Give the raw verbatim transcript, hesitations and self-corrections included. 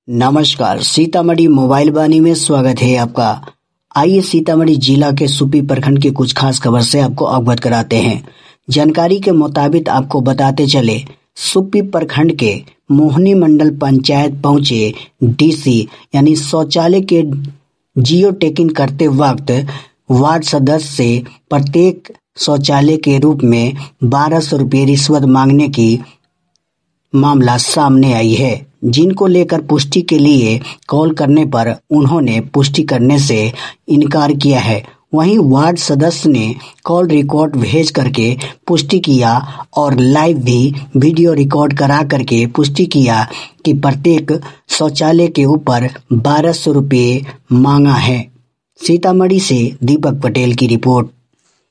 नमस्कार, सीतामढ़ी मोबाइल वाणी में स्वागत है आपका। आइए सीतामढ़ी जिला के सुपी प्रखंड की कुछ खास खबर से आपको अवगत कराते हैं। जानकारी के मुताबिक आपको बताते चले, सुपी प्रखंड के मोहनी मंडल पंचायत पहुंचे डीसी यानी शौचालय के जियो टैगिंग करते वक्त वार्ड सदस्य से प्रत्येक शौचालय के रूप में बारह सौ रुपये रिश्वत मांगने की मामला सामने आई है, जिनको लेकर पुष्टि के लिए कॉल करने पर उन्होंने पुष्टि करने से इनकार किया है। वहीं वार्ड सदस्य ने कॉल रिकॉर्ड भेज करके पुष्टि किया और लाइव भी वीडियो रिकॉर्ड करा करके पुष्टि किया कि प्रत्येक शौचालय के ऊपर बारह सौ रुपये मांगा है। सीतामढ़ी से दीपक पटेल की रिपोर्ट।